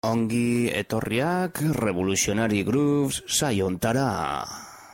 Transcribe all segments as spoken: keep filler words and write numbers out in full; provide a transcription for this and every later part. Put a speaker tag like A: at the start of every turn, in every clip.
A: Ongi etorriak Revolutionary Grooves saiontara.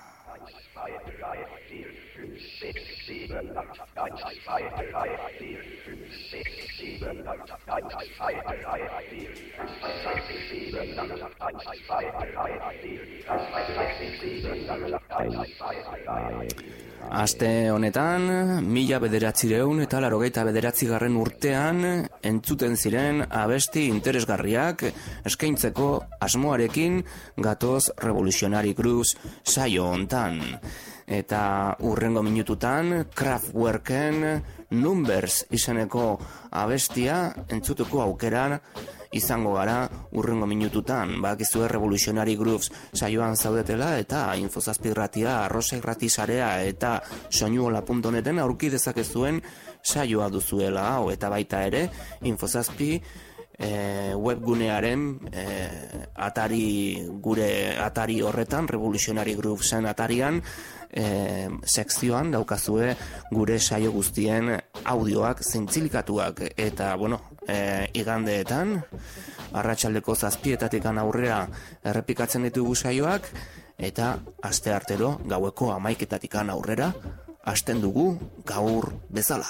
A: Aste honetan, mila bederatzireun eta larogeita bederatzigarren urtean entzuten ziren abesti interesgarriak eskaintzeko asmoarekin gatoz Revolutionary Grooves saio hontan. Eta urrengo minututan Kraftwerken Numbers izeneko abestia entzutuko aukeran izango gara urrengo minututan. Bakizue Revolutionary Grooves saioan zaudetela eta Infozazpi irratia, Arrosa irrati sarea eta soinuola puntu neten aurki dezakezuen saioa duzuela hau, eta baita ere Infozazpi E, webgunearen e, atari gure atari horretan, Revolutionary Groovesen atarian e, sekzioan daukazue gure saio guztien audioak zintzilikatuak, eta bueno, e, igandeetan arratsaldeko zazpietatikan aurrera errepikatzen ditugu saioak, eta asteartero gaueko hamaiketatikan aurrera hasten dugu gaur bezala.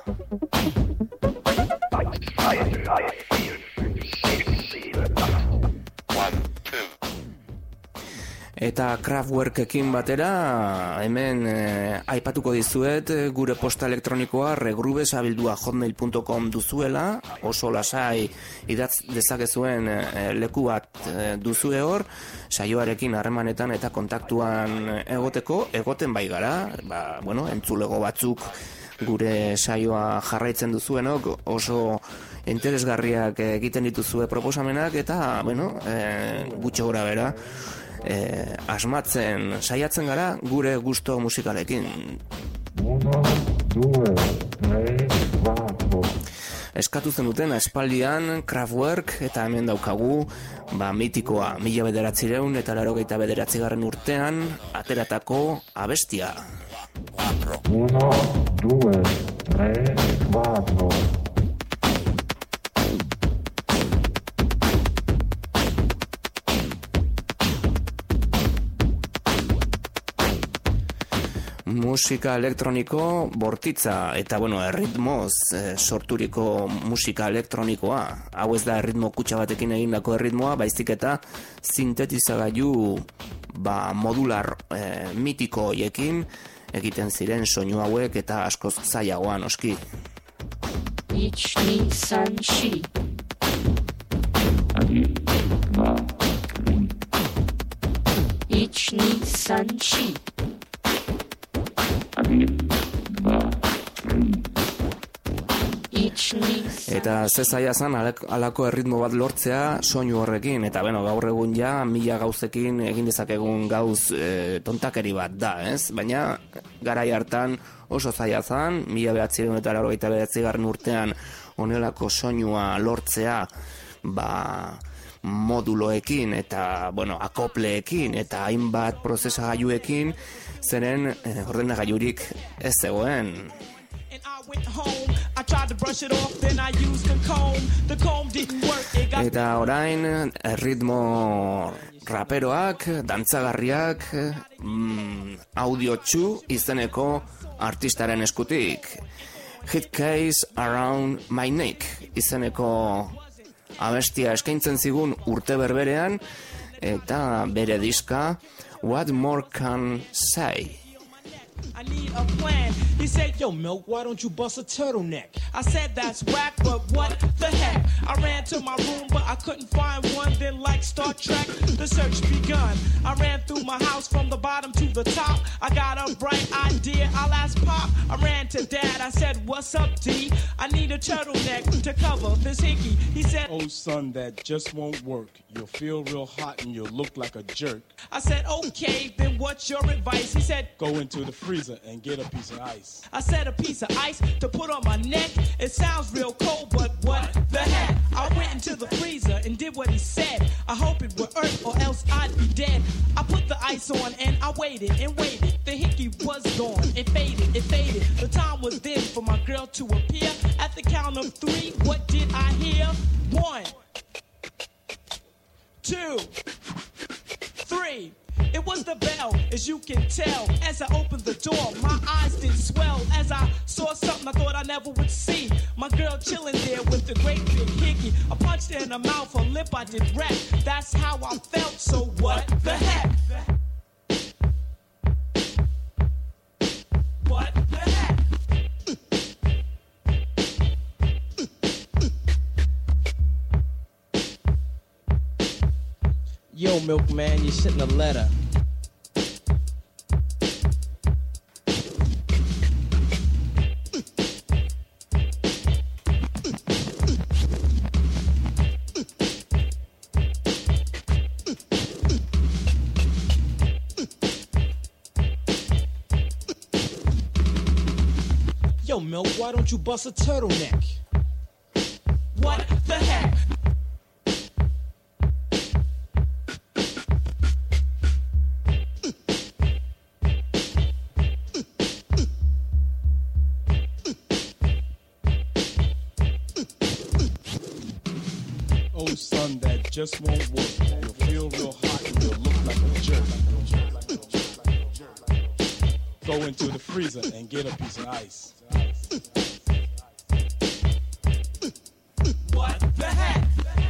A: Eta Kraftwerkekin batera hemen eh, aipatuko dizuet gure posta elektronikoa regrubesabildua hotmail puntu com duzuela, oso lasai idatz dezakezuen eh, leku bat eh, duzue hor, saioarekin harremanetan eta kontaktuan egoteko, egoten bai gara, ba, bueno, entzulego batzuk gure saioa jarraitzen duzuenok oso interesgarriak egiten dituzue proposamenak, eta bueno, eh, gutxo gora bera eh, asmatzen saiatzen gara gure gusto musikalekin. Eskatu zenuten espaldian Kraftwerk, eta hemen daukagu ba, mitikoa mila bederatzireun eta larogeita bederatzigarren urtean ateratako abestia. Uno, due, tre, quattro. Musika elektroniko bortitza, eta bueno, erritmoz e, sorturiko musika elektronikoa. Hau ez da erritmo kutxa batekin egindako erritmoa, baizik eta sintetizagailu ba, modular e, mitiko hoiekin egiten ziren soinu hauek, eta askoz zailagoan oski. Ich ni san shi. Ich ni san shi. Eta ze zaila zen halako erritmo bat lortzea soinu horrekin, eta beno, gaur egun ja mila gauzekin egin dezakegun gauz e, tontakeri bat da, ez? Baina garai hartan oso zaila zen, mila behatzireun eta larogeita bederatzigarren urtean honelako soinua lortzea, ba moduloekin eta bueno, akopleekin eta hainbat prozesagailuekin, zeren eh, ordenagailurik ez zegoen. Eta orain erritmo raperoak, dantzagarriak, mm, audiotxu izeneko artistaren eskutik. Hit Case Around My Neck izeneko abestia eskaintzen zigun urte berberean, eta bere diska What More Can Say. I need a plan. He said, yo, Milk, why don't you bust a turtleneck? I said, that's whack, but what the heck? I ran to my room, but I couldn't find one. Then like Star Trek, the search begun. I ran through my house from the bottom to the top. I got a bright idea, I'll ask Pop. I ran to Dad, I said, what's up, D? I need a turtleneck to cover this hickey. He said, oh, son, that just won't work. You'll feel real hot and you'll look like a jerk. I said, okay, then what's your advice? He said, go into the freezer and get a piece of ice. I said, a piece of ice to put on my neck? It sounds real cold, but what the heck? I went into the freezer and did what he said. I hope it would hurt or else I'd be dead. I put the ice on and I waited and waited. The hickey was gone. It faded, it faded. The time was then for my girl to appear. At the count of three, what did I hear? One,
B: two, three. It was the bell, as you can tell. As I opened the door, my eyes did swell. As I saw something I thought I never would see. My girl chilling there with the great big hickey. I punched her in the mouth, her lip I did wreck. That's how I felt, so what the heck? What the heck? Yo, milkman, you shouldn't have let her. Yo, Milk, why don't you bust a turtleneck? What the heck? Oh, son, that just won't work. You'll feel real hot and you'll look like a jerk. Go into the freezer and get a piece of ice. What the heck?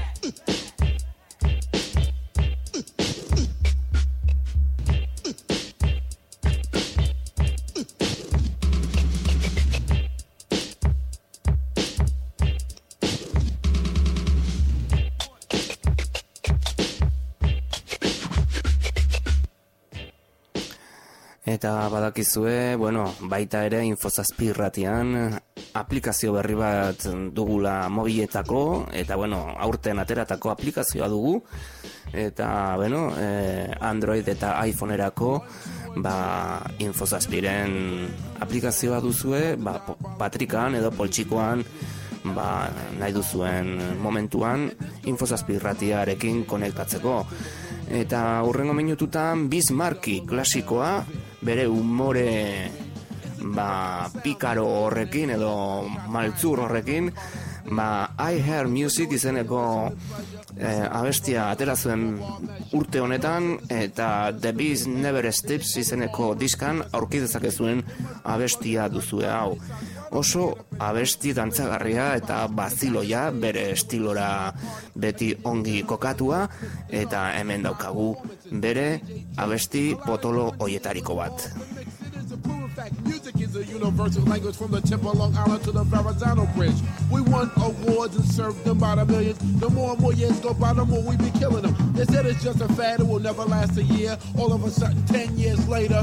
A: Eta badakizue, bueno, baita ere Infozazpi irratian aplikazio berri bat dugula mobiletako, eta bueno, aurten ateratako aplikazioa dugu, eta bueno, eh, Android eta iPhoneerako ba, Infozazpiren aplikazioa duzue, ba, patrikan edo poltsikoan, ba, nahi duzuen momentuan Infozazpi irratiarekin konektatzeko. Eta hurrengo minututan Bismarcky klasikoa, bere umore ba, pikaro horrekin edo maltzur horrekin, ba, I Hear Music izeneko eh, abestia atera zuen urte honetan, eta The Beast Never Sleeps izeneko diskan aurki dezakezuen abestia duzue hau. Oso abesti dantzagarria eta baziloia, bere estilora beti ongi kokatua, eta hemen daukagu bere abesti potolo hoietariko bat.
C: Music is a universal language from the tip of Long Island to the Verrazano Bridge. We won awards and served them by the millions. The more and more years go by, the more we be killing them. They said it's just a fad, it will never last a year. All of a sudden, ten years later...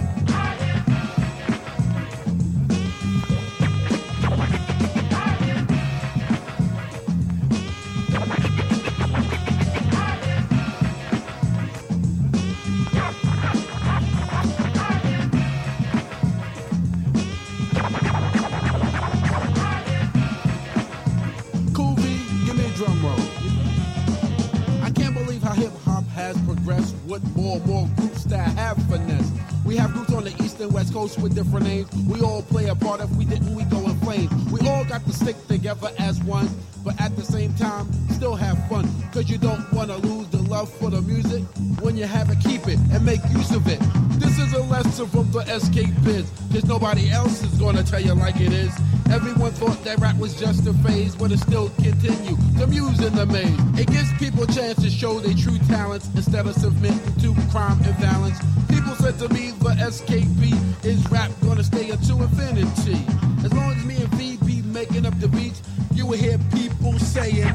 C: More and more groups that have finesse. We have groups on the east and west coast with different names. We all play a part. If we didn't, we go in flames. We all got to stick together as one, but at the same time, still have fun. Cause you don't want to lose the love for the music. When you have it, keep it and make use of it. This is a lesson from the Escape Biz. Cause nobody else is gonna tell you like it is. Everyone thought that rap was just a phase, but it still continue to muse in the maze. It gives people a chance to show their true talents instead of submitting to crime and violence. People said to me the S K P is rap gonna stay until infinity. As long as me and V be making up the beats, you will hear people saying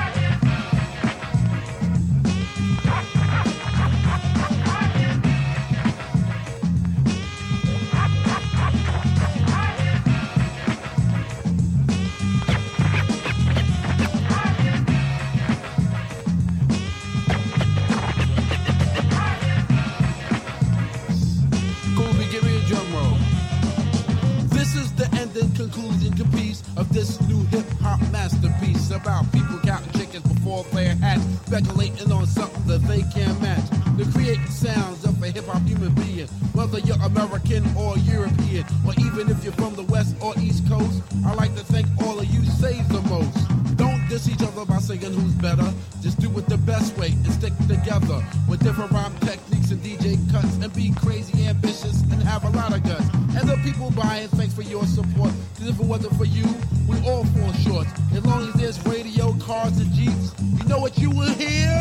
C: about people counting chickens before playing hats, speculating on something that they can't match. The creating sounds of a hip-hop human being, whether you're American or European, or even if you're from the West or East Coast, I like to think all of you say the most. Don't diss each other by singing who's better, just do with the best way and stick together with different rhyme techniques and D J cuts and be crazy, ambitious, and have a lot of guts. And the people buying, thanks for your support. Cause if it wasn't for you, we all fall short. As long as there's radio, cars, and jeeps, you know what you will hear?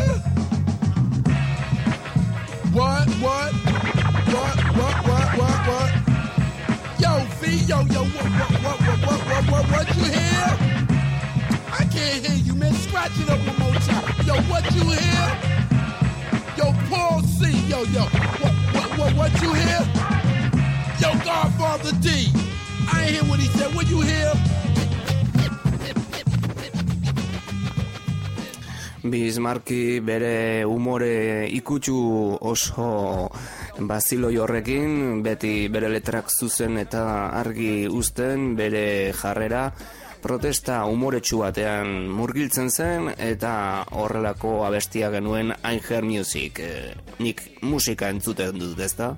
C: What, what, what, what, what, what, what? Yo, V, yo, yo, what, what, what, what, what, what, what, what you hear? I can't hear you, man. Scratch it up one more time. Yo, what you hear? Yo, Paul C, yo, yo, what, what, what, what you hear? Yo, Godfather D, I ain't hear what he said. What you hear?
A: Bismarcky bere umore ikutsu oso baziloi horrekin, beti bere letrak zuzen eta argi uzten, bere jarrera protesta umoretsu batean murgiltzen zen, eta horrelako abestia genuen I Hear Music. Nik musika entzuten dut, ezta?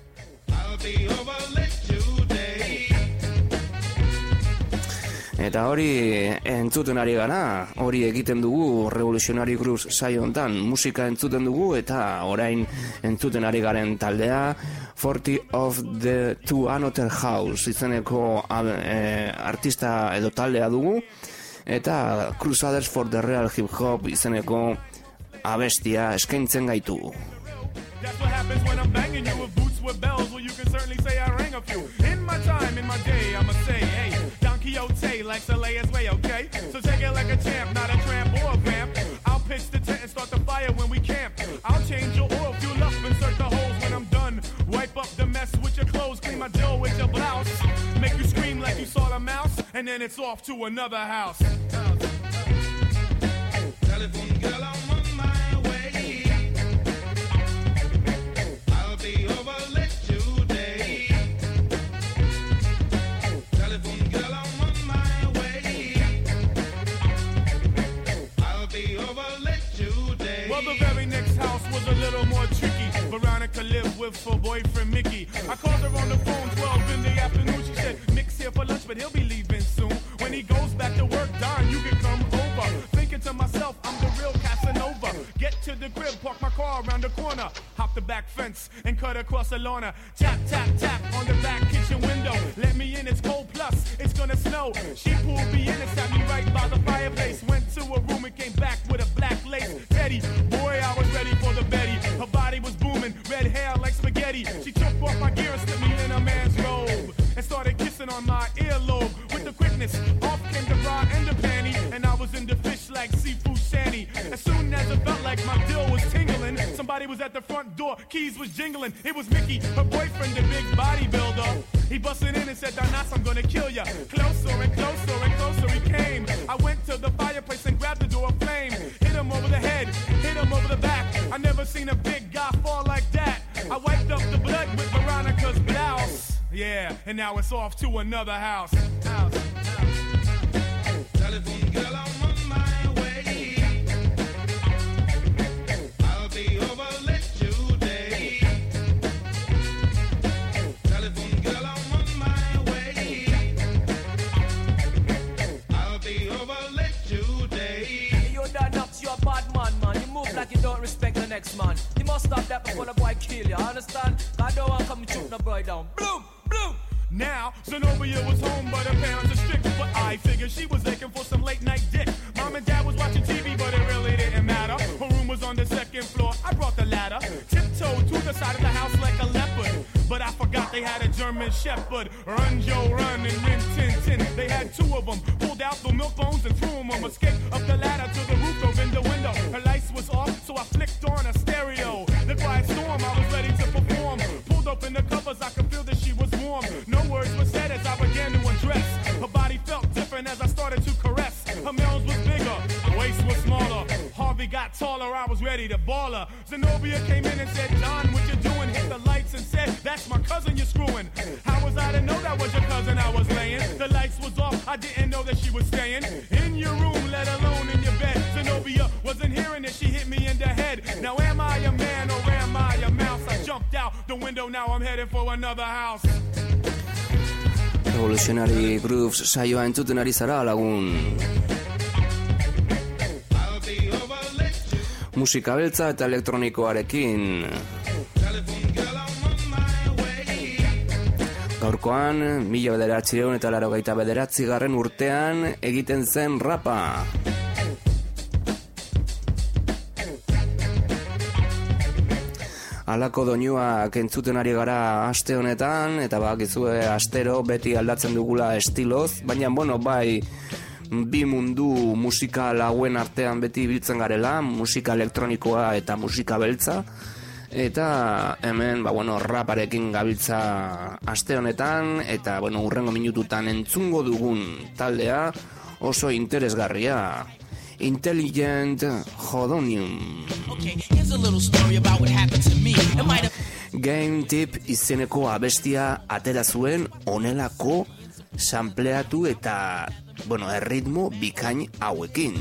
A: Eta hori entzuten ari gara, hori egiten dugu Revolutionary Grooves saio hontan, musika entzuten dugu, eta orain entzuten ari garen taldea forty of the To Another House izeneko e, artista edo taldea dugu, eta Crusaders for the Real Hip Hop izeneko abestia eskaintzen gaitu.
D: That's what happens when I'm banging you with boots with bells. Well, you can certainly say I rang a few. In my time, in my day, I'ma say, hey, Don Quixote likes to lay his way, okay? So take it like a champ, not a tramp or a vamp. I'll pitch the tent and start the fire when we camp. I'll change your oil, fuel up, insert the holes when I'm done. Wipe up the mess with your clothes, clean my dough with your blouse. Make you scream like you saw the mouse, and then it's off to another house. Telephone girl, I'm on my way. I'll be over late today. Telephone girl, I'm on my way. I'll be over late today. Well, the very next house was a little more tricky. Veronica lived with her boyfriend Mickey. I called her on the phone twelve in the afternoon. She said, Mick's here for lunch, but he'll be leaving soon. When he goes back to work, Don, you can come over. Thinking to myself, I'm the real Casanova. Get to the crib, park my car around the corner. Hop the back fence and cut across the lawn. Tap, tap, tap on the back kitchen window. Let me in, it's cold, plus it's gonna snow. She pulled me in and sat me right by the fireplace. Went to a room and came back with a black lace teddy. Boy, I was ready for the Betty. Her body was booming, red hair like spaghetti. She took off my gear and slipped me in a man's robe and started kissing on my earlobe with the quickness. Off came the bra and the panty, and I was in the fish like seafood shanty. As soon as it felt like my dill was tingling, somebody was at the front door, keys was jingling. It was Mickey, her boyfriend, the big bodybuilder. He busted in and said, Donas, I'm gonna kill ya. Closer and closer and closer he came. I went to the fireplace and grabbed the door flame. Hit him over the head, hit him over the back. I never seen a big guy fall like that. I wiped up the blood with Veronica's blouse. Yeah, and now it's off to another house. House, house. Telephone girl, I'm on my way. I'll be over late today. Telephone girl, I'm on my way. I'll be over late today.
B: Hey, you're done up, you're a bad man, man. You move like you don't respect the next man. You must stop that before the boy kill you, understand? I don't want to come and shoot the boy down. Bloom, bloom.
D: Now, Zenobia was home, but her parents are strict. But I figured she was aching for some late night dick. Mom and dad was watching T V, but it really didn't matter. Her room was on the second floor. I brought the ladder, tiptoed to the side of the house like a leopard. But I forgot they had a German shepherd. Run, Joe, run, and Rin Tin Tin. They had two of them. Pulled out the milk bones and threw them on. Escaped up the ladder to the roof, over in the window. Her lights was off, so I flicked on a stereo. The quiet storm, I was ready to perform. Pulled open the covers, I could feel that she was warm. No words were said as I began to undress. Her body felt different as I started to caress. Her mouth was bigger, the waist was smaller. Harvey got taller, I was ready to ball her. Zenobia came in and said, John, what you doing? Hit the lights and said, that's my cousin you're screwing. How was I to know that was your cousin I was laying? The lights was off, I didn't know that she was staying in your room, let alone in your bed. Zenobia wasn't hearing it, she hit me in the head. Now am I a man or am I a mouse? I jumped out the window, now I'm headed for another house.
A: Revolutionary Grooves saioa entzuten ari zara, lagun. musika beltza eta elektronikoarekin. Gaurkoan, mila bederatziehun eta laurogeita bederatzi garren urtean egiten zen rapa. Halako doinuak entzuten ari gara aste honetan, eta bakizue astero beti aldatzen dugula estiloz, baina, bueno, bai, bi mundu musikal hauen artean beti biltzen garela, musika elektronikoa eta musika beltza, eta hemen, ba, bueno, raparekin gabiltza aste honetan, eta, bueno, urrengo minututan entzungo dugun taldea oso interesgarria. Intelligent Hodonium.
B: Okay, here's a little story about what happened to me. It might have...
A: Game Tip izeneko abestia atera zuen onelako sampleatu eta, bueno, erritmo bikain hauekin.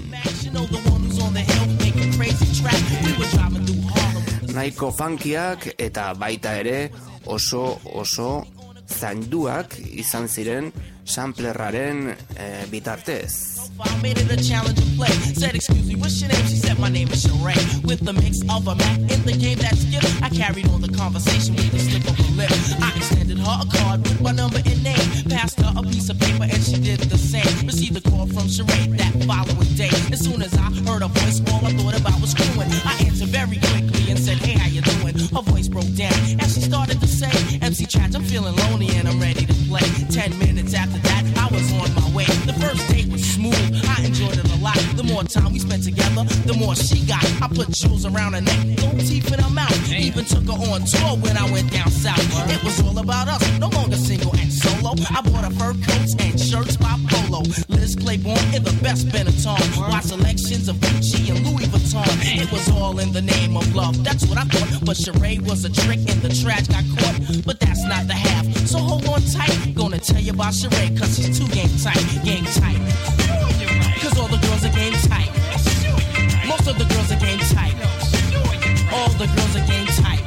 A: Nahiko funkiak eta baita ere oso oso zainduak izan ziren samplerraren eh, bitartez.
B: I made it a challenge to play. Said, excuse me, what's your name? She said, my name is Sheree. With the mix of a Mac in the game that's gift, I carried on the conversation with the slip of a lip. I extended her a card with my number and name. Passed her a piece of paper and she did the same. Received a call from Sheree that following day. As soon as I heard her voice, all I thought about was screwing. I answered very quickly and said, hey, how you doing? Her voice broke down and she started to say, M C Trash, I'm feeling lonely and I'm ready to play. Ten minutes after that, I was on my way. The first date was smooth. I enjoyed it a lot. The more time we spent together, the more she got. I put jewels around her neck, no teeth in her mouth. Even took her on tour when I went down south. It was all about us, no longer single and solo. I bought her fur coats and shirts by Polo. Liz Claiborne in the best Benetton. Wide selections of Gucci and Louis Vuitton. It was all in the name of love, that's what I thought. But Sheree was a trick and the trash got caught. But that's not the half, so hold on tight. Gonna tell you about Sheree, cause she's too game tight, game tight. Cause all the girls are game tight. Most of the girls are game tight. All the girls are game tight.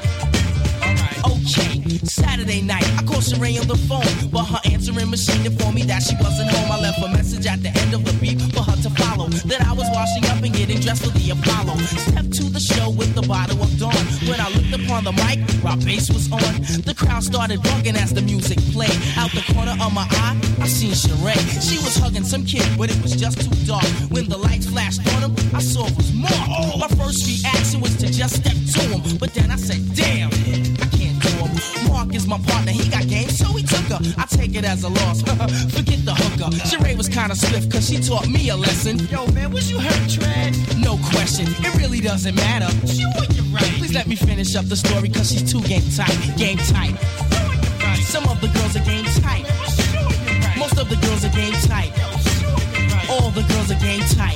B: Okay, Saturday night, I called Sheree on the phone, but her answering machine informed me that she wasn't home. I left a message at the end of the beat for her to follow, that I was washing up and getting dressed for the Apollo. Stepped to the show with the bottle of Dawn. When I looked upon the mic, Rob Bass was on. The crowd started bugging as the music played. Out the corner of my eye, I seen Sheree. She was hugging some kid, but it was just too dark. When the lights flashed on him, I saw it was Mark. My first reaction was to just step to him, but then I said, damn, I can't do him. Mark is my partner, he got game, so he took her. I take it as a loss, forget the hooker. Sheree was kinda swift, cause she taught me a lesson. Yo, man, was you hurt, Trad? No question, it really doesn't matter. Sure, you're right. Please let me finish up the story, cause she's too game tight, game tight. Some of the girls are game tight. Most of the girls are game tight. All the girls are game tight.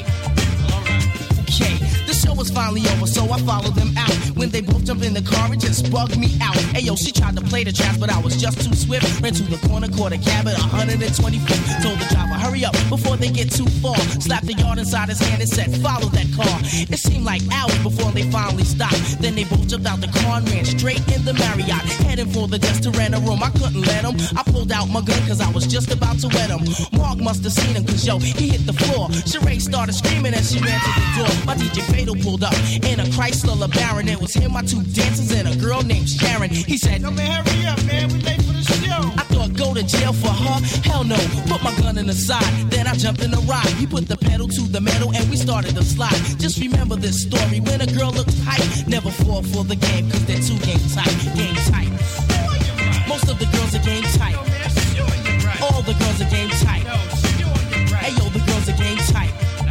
B: Okay, the show was finally over, so I followed them out. When they both jumped in the car, it just bugged me out. Hey yo, she tried to play the tracks, but I was just too swift. Ran to the corner, caught a cab at one twenty-fifth. Told the driver, hurry up before they get too far. Slapped the yard inside his hand and said, follow that car. It seemed like hours before they finally stopped. Then they both jumped out the car and ran straight in the Marriott, heading for the desk to rent a room. I couldn't let him. I pulled out my gun cause I was just about to wet him. Mark must have seen him cause yo, he hit the floor. Sheree started screaming as she ran to the door. My D J Fatal pulled up in a Chrysler LeBaron. It was him, my two dancers, and a girl named Sharon. He said, yo man, hurry up, man, we late for the show. I thought, go to jail for her? Hell no, put my gun in the side. Then I jumped in the ride. He put the pedal to the metal and we started to slide. Just remember this story, when a girl looks tight, never fall for the game, cause they're too game tight, game tight. Most of the girls are game tight. All the girls are game tight. Hey yo, the girls are game tight.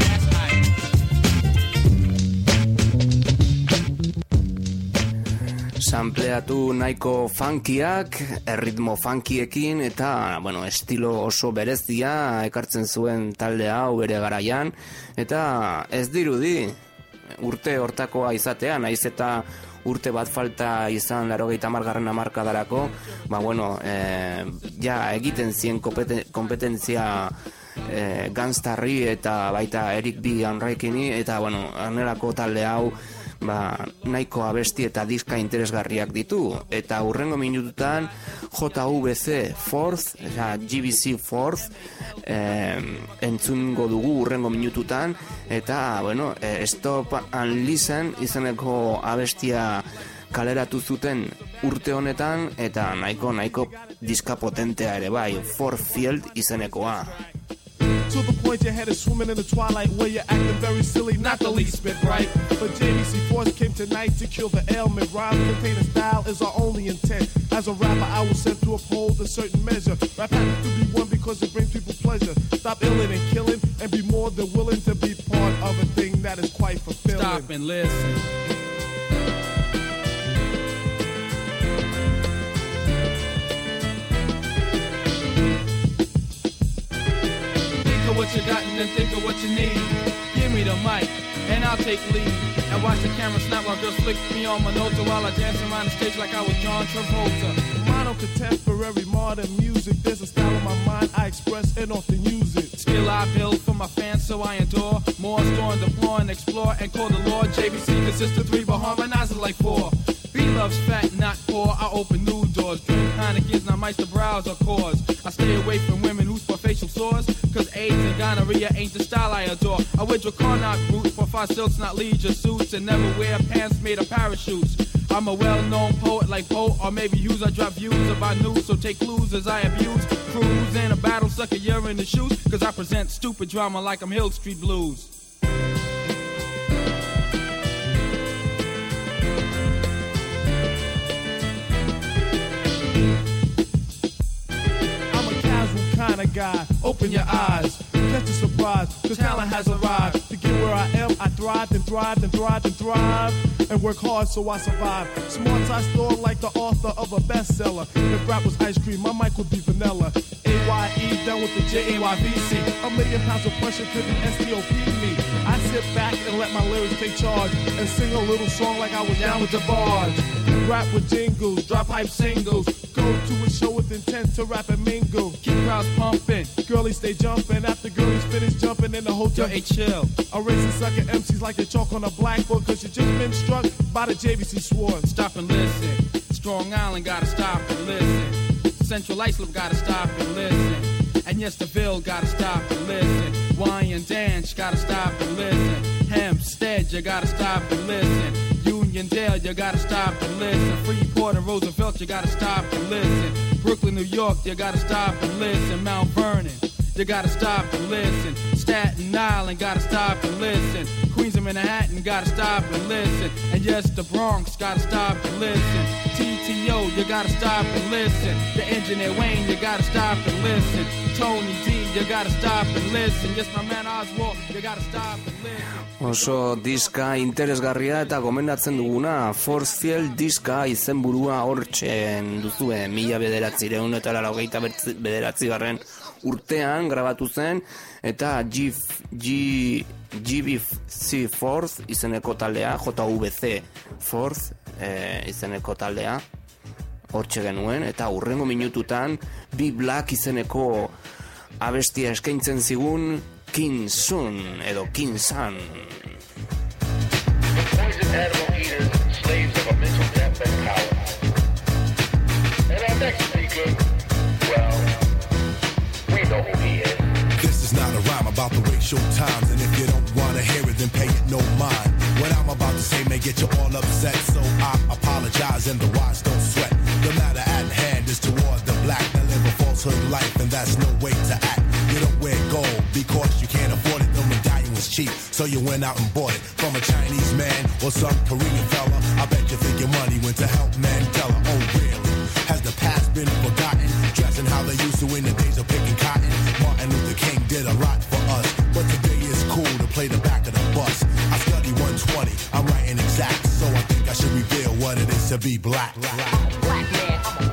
A: Sampleatu nahiko funkiak, erritmo funkiekin eta, bueno, estilo oso berezia ekartzen zuen talde hau bere garaian, eta ez dirudi urte hortakoa izatea, naiz eta urte bat falta izan laurogeita hamargarren hamarkadarako, ba bueno, eh, ja egiten zien kompetentzia eh, Gunstarri eta baita Eric B. Anraikini, eta bueno, anelako talde hau ba, nahiko abesti eta diska interesgarriak ditu, eta hurrengo minututan J V C Fourth, G B C Fourth, eh, entzungo dugu hurrengo minututan, eta, bueno, eh, Stop and Listen izeneko abestia kaleratu zuten urte honetan, eta nahiko, nahiko diska potentea ere bai, Force Field izenekoa.
D: To the point your head is swimming in the twilight where you're acting very silly, not the least bit right. But J B C Force came tonight to kill the ailment. Rhyme containing style is our only intent. As a rapper, I was sent to uphold a certain measure. Rap happens to be one because it brings people pleasure. Stop illing and killing and be more than willing to be part of a thing that is quite fulfilling.
E: Stop and listen. What you got and then think of what you need. Give me the mic and I'll take lead. And watch the camera snap while girls flick me on my nota while I dance around the stage like I was John Travolta.
D: Mono contemporary modern music. There's a style in my mind I express and often use it.
E: Skill I build for my fans so I adore. More store and deploy and explore and call the Lord. J B C consists of three but harmonizes like four. B loves fat, not poor. I open new doors. Drink Heineken's, not mice to browse or cause. I stay away from women who spot facial sores. Cause AIDS and gonorrhea ain't the style I adore. I wear Dracarnock boots for five silks, not leisure suits. And never wear pants made of parachutes. I'm a well-known poet like Poe or maybe Hughes. I drop views about news, so take clues as I abuse. Cruise in a battle, suck a year in the shoes. Cause I present stupid drama like I'm Hill Street Blues.
D: Kind of guy, open your eyes, catch a surprise, cause talent has arrived. To get where I am, I thrived and thrived and thrived and thrived, and work hard so I survive. Smarts I store like the author of a bestseller. If rap was ice cream, my mic would be vanilla. A Y E done with the J A Y V C. A million pounds of pressure couldn't S T O P me. I sit back and let my lyrics take charge, and sing a little song like I was down with the barge. Rap with jingles, drop hype singles. Go to a show with intent to rap and mingle.
E: Keep crowds pumping.
D: Girlies stay jumping after girlies finish jumping in the hotel.
E: Yo, hey, chill.
D: I race and sucker M Cs like they chalk on a blackboard. Cause you just been struck by the J B C sword.
E: Stop and listen. Strong Island gotta stop and listen. Central Islip gotta stop and listen. And yes, the Ville gotta stop and listen. Wyandanch gotta stop and listen. Hempstead, you gotta stop and listen. Uniondale, you gotta stop and listen. Freeport and Roosevelt, you gotta stop and listen. Brooklyn, New York, you gotta stop and listen. Mount Vernon, you gotta stop and listen. Staten Island, gotta stop and listen. Queens of Manhattan, gotta stop and listen. And yes, the Bronx, gotta stop and listen. T T O, you gotta stop and listen. The Engineer Wayne, you gotta stop and listen. Tony D, you gotta stop and listen. Yes, my man Oswald, you gotta stop and listen.
A: Oso diska interesgarria eta gomendatzen duguna Force Field diska izenburua hortzen duzue mila bederatzireun eta laurogeita bederatzi garren urtean grabatu zen eta G, G, G B C Fourth izeneko taldea, J V C Fourth e, izeneko taldea hortxe genuen eta hurrengo minututan Be Black izeneko abestia eskaintzen zigun King Sun edo King Sun.
F: Poison animal eaters, slaves of a mental depth and power. And our next speaker, well, we know who he is.
G: This is not a rhyme about the racial times, and if you don't wanna hear it, then pay it no mind. What I'm about to say may get you all upset, so I apologize and the wise don't sweat. The matter at hand is toward the black that live a falsehood life, and that's no way to act. You don't wear gold because you can't afford it. The medallion was cheap, so you went out and bought it from a Chinese man or some Korean fella. I bet you think your money went to help Mandela. Oh really? Has the past been forgotten? Dressing how they used to in the days of picking cotton. Martin Luther King did a lot for us, but today it's cool to play the back of the bus. I study one twenty, I'm writing exact, so I think I should reveal what it is to be black. Black, black man.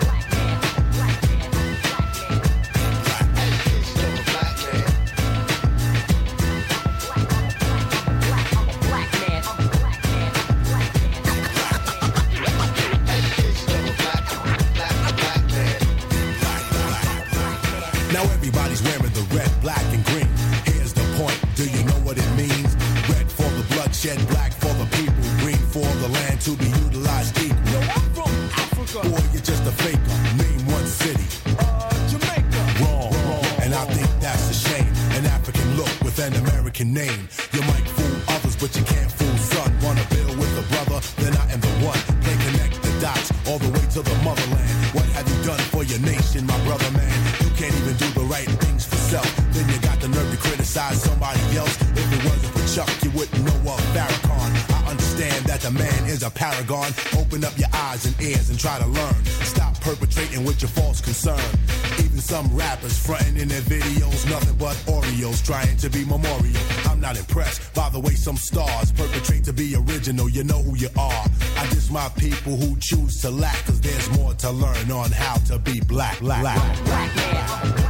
G: Now everybody's wearing the red, black, and green. Here's the point, do you know what it means? Red for the bloodshed, black for the people, green for man to be utilized equal.
D: Yo, I'm from Africa.
G: Or you're just a faker. Name one city.
D: Uh, Jamaica.
G: Wrong, wrong. And I think that's a shame. An African look with an American name. You might fool others, but you can't fool son. Wanna build with a brother, then I am the one. Play connect the dots all the way to the motherland. What have you done for your nation, my brother, man? You can't even do the right things for self. Then you got the nerve to criticize somebody else. If it wasn't for Chuck, you wouldn't know of Farrakhan. I understand that the man is a paragon. Open up your eyes and ears and try to learn. Stop perpetrating with your false concern. Even some rappers fronting in their videos, nothing but Oreos trying to be memorial. I'm not impressed by the way some stars perpetrate to be original. You know who you are. I diss my people who choose to lack, cause there's more to learn on how to be black. Black, black, black, black man.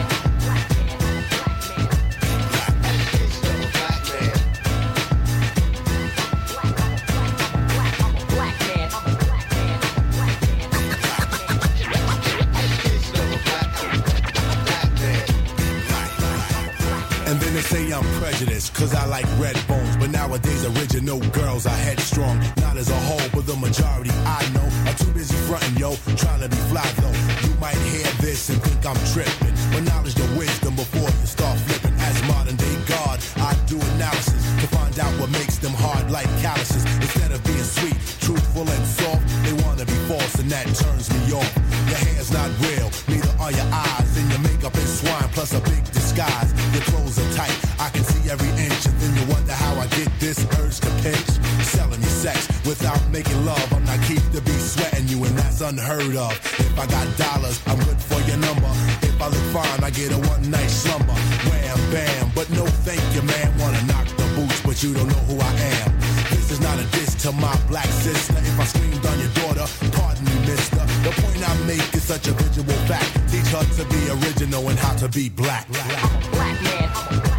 G: And then they say I'm prejudiced, cause I like red bones. But nowadays original girls are headstrong. Not as a whole, but the majority I know are too busy fronting, yo, trying to be fly though. You might hear this and think I'm tripping, but knowledge the wisdom before you start flipping. As modern day God, I do analysis to find out what makes them hard like calluses. Instead of being sweet, truthful and soft, they wanna be false and that turns me off. Your hair's not real, neither are your eyes, and your makeup is swine plus a big disguise. Your clothes are tight, I can see every inch, and then you wonder how I get this urge to pinch. Selling you sex without making love, I'm not keep to be sweating you, and that's unheard of. If I got dollars, I'm good for your number. If I look fine, I get a one night slumber. Wham bam, but no thank you, man. Wanna knock the boots, but you don't know who I am. This is not a diss to my black sister. If I screamed on your daughter, pardon me, mister. The point I make is such a visual fact. Teach her to be original and how to be black. I'm a black man, I'm a black man.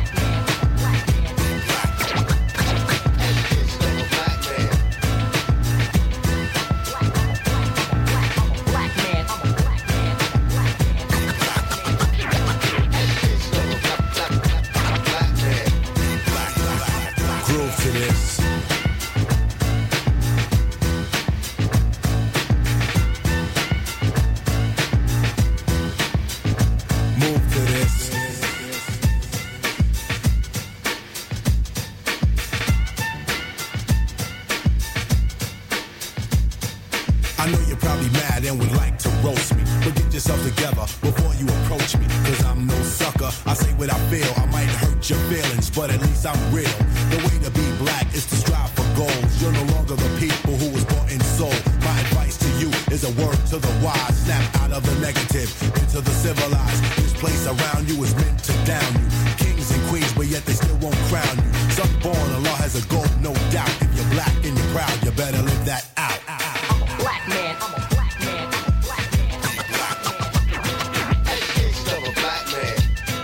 G: But at least I'm real. The way to be black is to strive for goals. You're no longer the people who was bought and sold. My advice to you is a word to the wise. Snap out of the negative into the civilized. This place around you is meant to down you. Kings and queens, but yet they still won't crown you. Some born, Allah has a goal, no doubt. If you're black and you're proud, you better live that out. I'm a black man, I'm a black man, I'm a black man, I'm a black man. I'm a black man.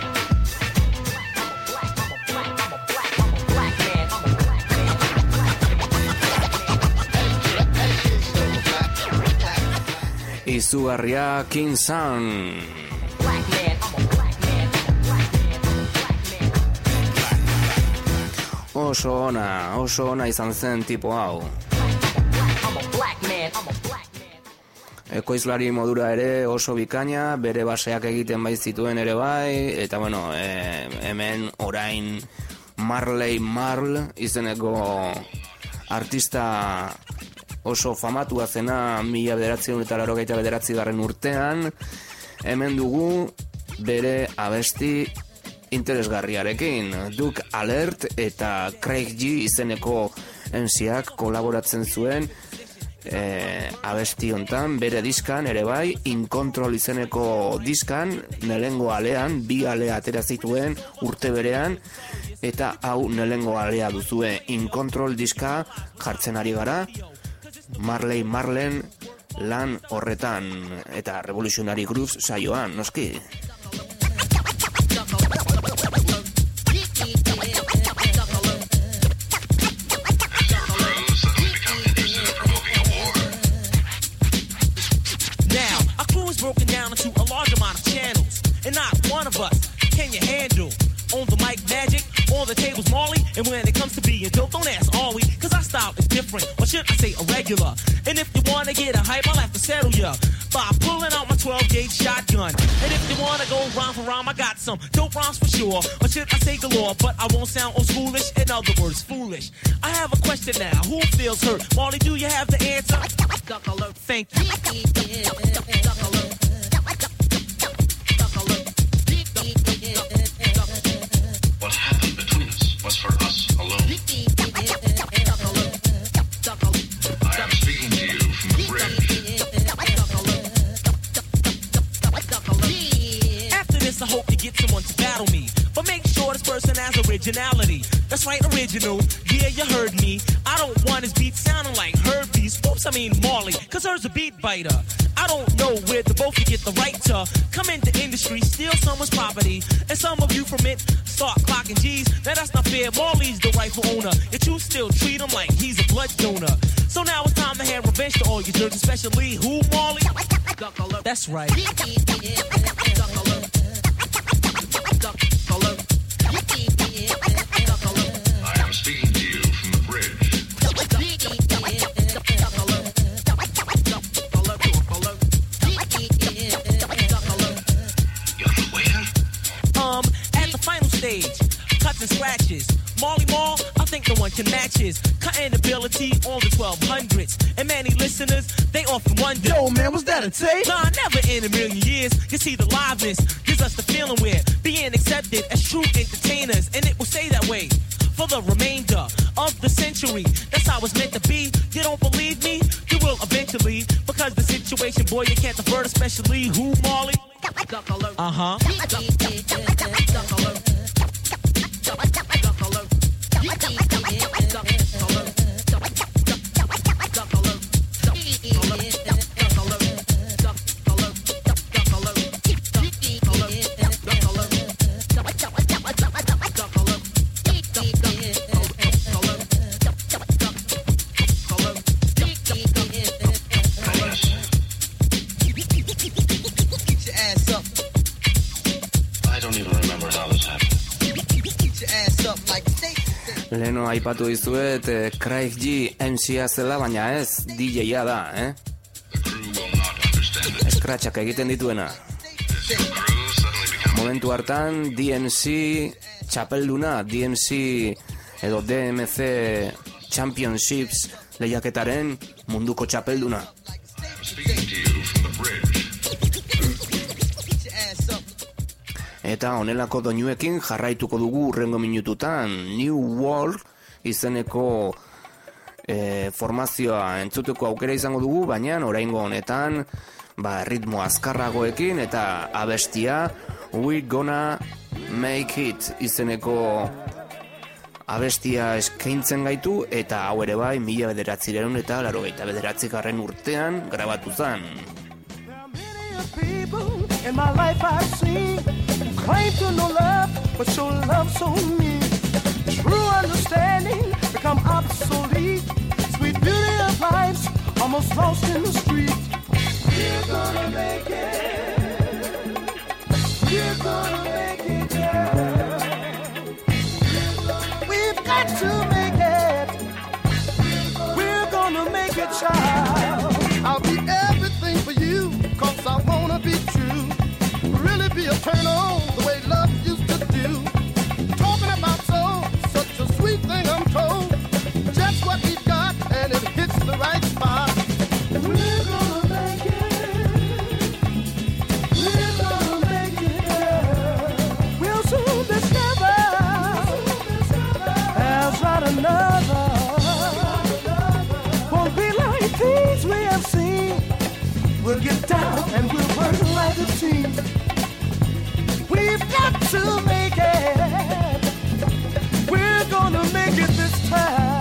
A: Izugarria King Sun. Oso ona, oso ona izan zen tipo hau. Ekoizlari modura ere oso bikaina, bere baseak egiten bai zituen ere bai, eta bueno, e, hemen orain Marley Marl izeneko artista oso famatua zena mila bederatziehun eta laurogeita bederatzi garren urtean, hemen dugu bere abesti interesgarriarekin. Duke Alert eta Craig G izeneko M C'ak kolaboratzen zuen e, abesti hontan, bere diskan ere bai, In Control izeneko diskan, nelengo alean, bi alea atera zituen urte berean, eta hau nelengo alea duzue In Control diska jartzen ari gara, Marley Marlen lan horretan eta Revolutionary Grooves saioan, noski.
B: Now, our crew is broken down into a large amount of channels, and not one of us can you handle. On the mic, Magic, on the tables, Marley, and when it comes to being dope, don't ask, are we? Cause our style is different. different, or should I say irregular. And if you wanna get a hype, I'll have to settle ya by pulling out my twelve gauge shotgun. And if you wanna go rhyme for rhyme, I got some dope rhymes for sure, or should I say galore, but I won't sound old schoolish, in other words, foolish. I have a question now, who feels hurt? Marley, do you have the answer? Duck alert, thank you. Duck alert.
F: What happened between us was for us alone. I am speaking to you from the bridge.
B: After this, I hope you get someone to battle me, but make sure this person has originality. That's right, original. Yeah, you heard me. I don't want his beat sounding like Herbie's. Oops, I mean Marley, cause her's a beat biter. I don't know where the both of you get the right to come into industry, steal someone's property, and some of you from it start clocking G's. Now that's not fair. Marley's the rightful owner, yet you still treat him like he's a blood donor. So now it's time to have revenge to all you jerks, especially who, Marley? Duck alert. That's right. Duck alert. Duck alert.
F: I am speaking to you from the bridge.
B: Um, at the final stage, cuts and scratches. Marley Marl, I think no one can match his cutting ability on the twelve hundreds. And many listeners, they often wonder,
H: yo, man, was that a tape?
B: Nah, never in a million years. You see, the liveness gives us the feeling we're being accepted as true entertainers, and it will stay that way for the remainder of the century. That's how it's meant to be. You don't believe me? You will eventually, because the situation, boy, you can't divert, especially who, Marley? Uh-huh.
A: Leno aipatu dizuet eh, Craig G M C-a zela, baina ez, D J-a da, eh? Scratchak egiten dituena. Momentu hartan D M C txapelduna, D M C edo D M C Championships lehiaketaren munduko txapelduna. Eta honelako doinuekin jarraituko dugu urrengo minututan. New World izeneko e, formazioa entzuteko aukera izango dugu, baina oraingo honetan ba, ritmo azkarragoekin eta abestia We Gonna Make It izeneko abestia eskaintzen gaitu, eta hau ere bai mila bederatzireun eta laurogeita bederatzigarren urtean grabatu zen.
H: In my life I've seen claim to no love, but show love so mean. True understanding become obsolete. Sweet beauty of lives almost lost in the street. We're gonna make it. We're gonna make it, girl. We've got to make it. We're gonna make it, child. I'll be everything for you, cause I wanna be true. Really be a turn on the way love used to do. Talking about soul, such a sweet thing I'm told. Just what we've got and it hits the right spot. We're gonna make it. We're gonna make it. We'll soon discover there's not another. Won't be like these we have seen. We'll get down and we'll work like a team. We've got to make it. We're gonna make it this time.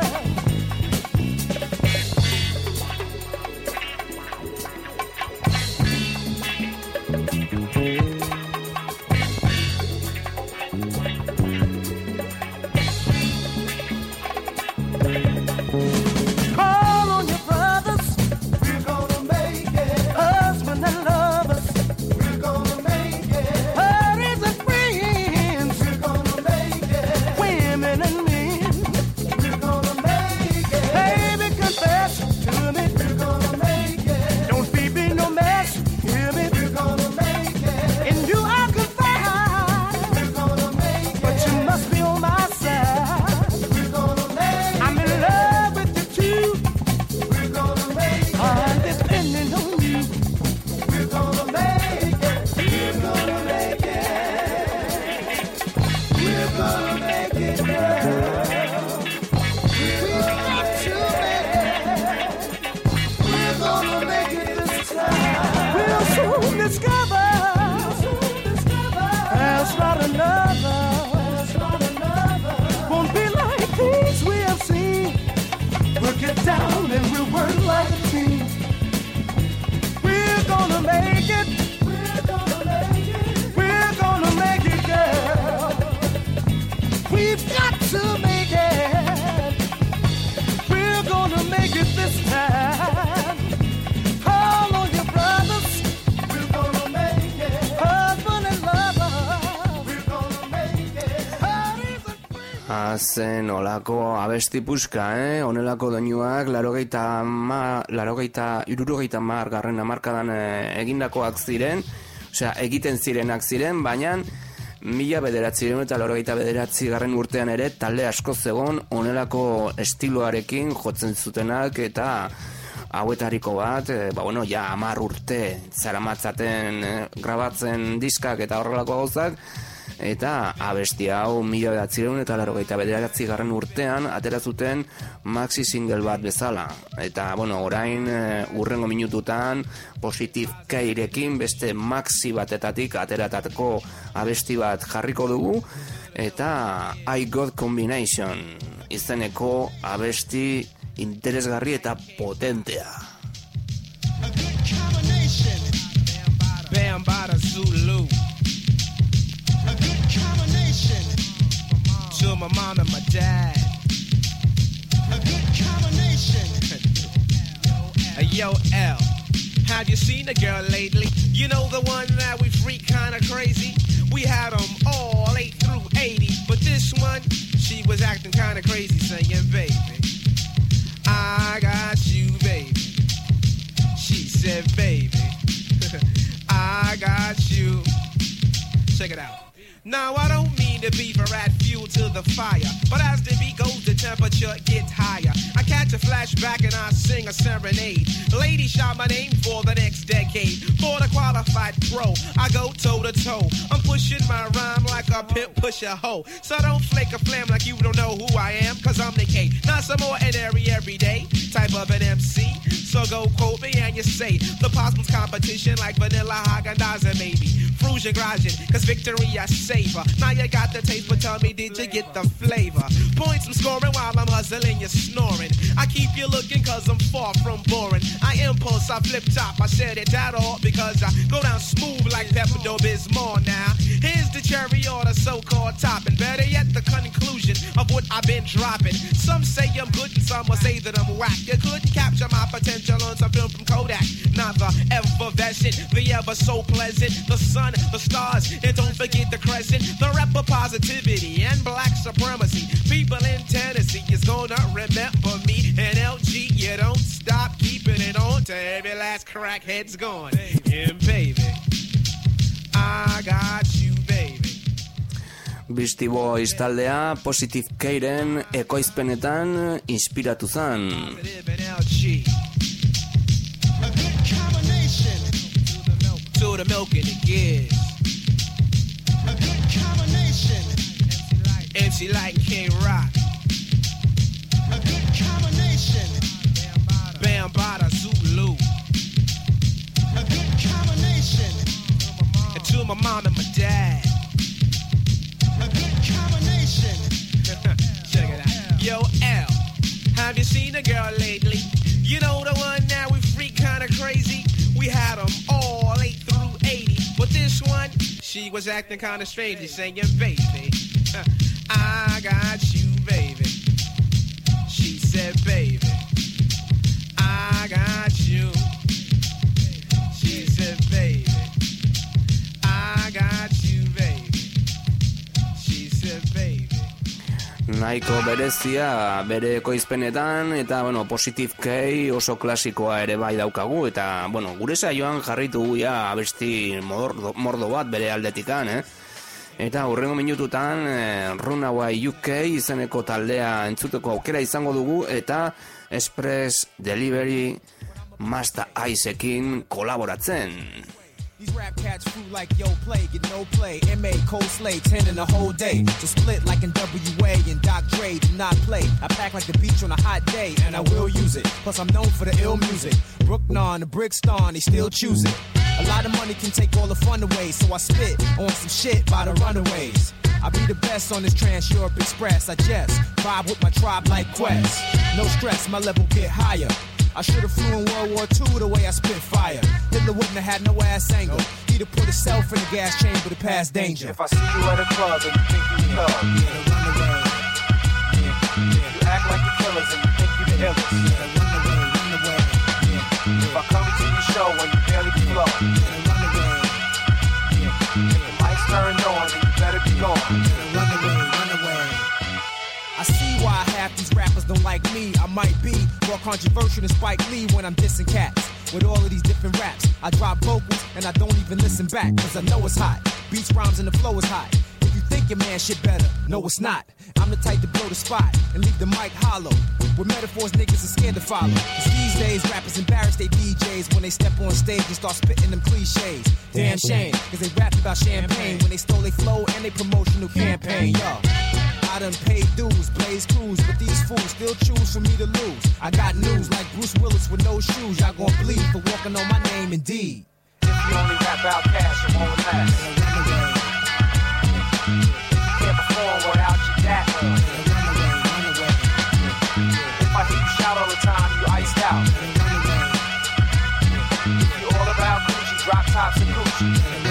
H: Call on your brothers. We're gonna make it. Husband and lovers. We're gonna make it. Buddies and friends. work like a team. We're gonna make it. We're gonna make it. We're gonna make it, girl. We've got to make it. We're gonna make it this time. Call on your brothers. We're gonna make it. Husband and lover. We're gonna make it. Honey's and friends.
A: Hazen olako abesti puska, eh? Honelako doinuak, larogeita ma, larogeita, irurogeita mar garren amarkadan eh, egindakoak ziren, osea, egiten zirenak ziren, baina mila bederatzireun eta larogeita bederatzi garren urtean ere talde asko zegon honelako estiloarekin jotzen zutenak eta hauetariko bat, eh, ba bueno, ja hamar urte zaramatzaten eh, grabatzen diskak eta horrelako gauzak, eta abesti hau mila bederatzireun eta larogeita bederatzi garren urtean atera zuten maxi single bat bezala. Eta, bueno, orain e, urrengo minututan Positive K-rekin beste maxi batetatik ateratako abesti bat jarriko dugu, eta I Got Combination izeneko abesti interesgarri eta potentea.
I: Bam Bada Zulu. A good combination to my mom and my dad. A good combination. Yo, L, have you seen a girl lately? You know the one that we freak kinda crazy? We had them all eight through eighty, but this one, she was acting kinda crazy, saying, baby, I got you, baby. She said, baby, I got you. Check it out. Now I don't mean to be for add fuel to the fire, but as the beat goes the temperature gets higher. I catch a flashback and I sing a serenade. Lady shout my name for the next decade. For the qualified pro, I go toe to toe. I'm pushing my rhyme like a pimp push a hoe. So don't flake a flam like you don't know who I am, cause I'm the K. Not some ordinary everyday type of an M C. So go quote me and you say the Posm's competition like Vanilla Haagen-Dazs and maybe Frusion Grajin, cause victory I savor. Now you got the taste, but tell me, did you get the flavor? Points I'm scoring while I'm hustling, you're snoring. I keep you looking cause I'm far from boring. I impulse, I flip top, I said it that all because I go down smooth like Pepto-Bismol now. Here's the cherry or the so-called topping. Better yet, the conclusion of what I've been dropping. Some say I'm good and some will say that I'm whack. You couldn't capture my potential on some film from Kodak. Not the effervescent, the ever so pleasant, the sun, the stars, and don't forget the crescent, the rep of positivity and black supremacy. People in Tennessee is gonna remember me. And L G, you don't stop keeping it on till every last crackhead's gone. And baby, I got you, baby.
A: Beastie Boys taldea Positive K-ren ekoizpenetan inspiratu zen.
I: A good combination to the milk and the gives. A good combination. M C Light King Rock. A good combination. Bam Bada Zulu. A good combination. And to my mom and my dad. A good combination. Check it out. Yo, L, have you seen a girl lately? You know the one that we freak kinda crazy? We had them all eight through eighty, but this one, she was acting kinda strange, saying, baby, I got you, baby. She said, baby, I got you. She said, baby, I got you, baby. She said, baby.
A: Nahiko berezia bere ekoizpenetan, eta bueno, Positive K oso klasikoa ere bai daukagu, eta bueno, gure saioan jarritu ja abesti mordo, mordo bat bere aldetikan, eh? Eta hurrengo minututan eh, Runaway U K izeneko taldea entzuteko aukera izango dugu, eta Express Delivery Master Iceekin kolaboratzen.
J: These rap cats flew like yo play, get no play. M A Cold Slay, ten in a whole day. To split like in W A and Doc Dre, do not play. I pack like the beach on a hot day, and I will use it. Plus I'm known for the ill music. Brooknon, the Brixton, they still choose it. A lot of money can take all the fun away, so I spit on some shit by the runaways. I be the best on this Trans-Europe Express. I just vibe with my tribe like Quest. No stress, my level get higher. I I should've flew in World War Two the way I spit fire. Hitler wouldn't have had no ass angle. He'd have put himself in the gas chamber to pass danger.
K: If I see you at a club and you think you the thug,
J: yeah, the runaway. Yeah, yeah.
K: You act like the killers and you think you the illest.
J: Yeah, the runaway, runaway. Yeah,
K: if I come to your show when you barely be flow,
J: yeah, the runaway. Yeah,
K: if the mic's turned on, then you better be gone.
J: Yeah, the runaway, runaway. I see why half these rappers don't like me. I might be more controversial than Spike Lee when I'm dissing cats. With all of these different raps, I drop vocals and I don't even listen back, cause I know it's hot. Beats, rhymes, and the flow is hot. If you think your man shit better, no it's not. I'm the type to blow the spot and leave the mic hollow. With metaphors niggas are scared to follow. Cause these days rappers embarrass they D Js when they step on stage and start spitting them cliches. Damn shame, cause they rap about champagne when they stole their flow and they promotional campaign. Yo, I done paid dues, blaze crews, but these fools still choose for me to lose. I got news like Bruce Willis with no shoes. Y'all gon' bleed for walking on my name indeed.
K: If you only rap out cash, it won't last. Can't perform without your data. If I hear you shout all the time, you iced out. If you all about Gucci, drop tops and Gucci.